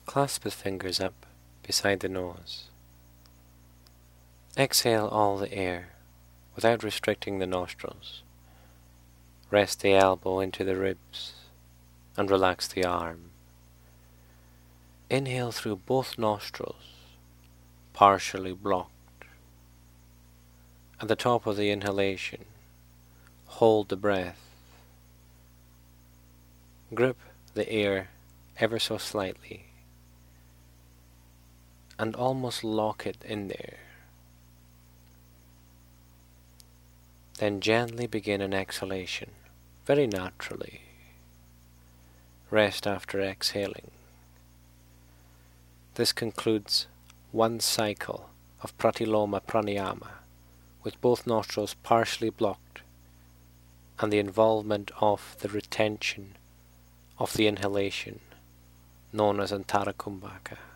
Clasp the fingers up beside the nose. Exhale all the air without restricting the nostrils. Rest the elbow into the ribs and relax the arm. Inhale through both nostrils, partially blocked. At the top of the inhalation, hold the breath. Grip the air ever so slightly and almost lock it in there. Then gently begin an exhalation, very naturally. Rest after exhaling. This concludes one cycle of Pratiloma Pranayama with both nostrils partially blocked and the involvement of the retention of the inhalation known as Antara Kumbhaka.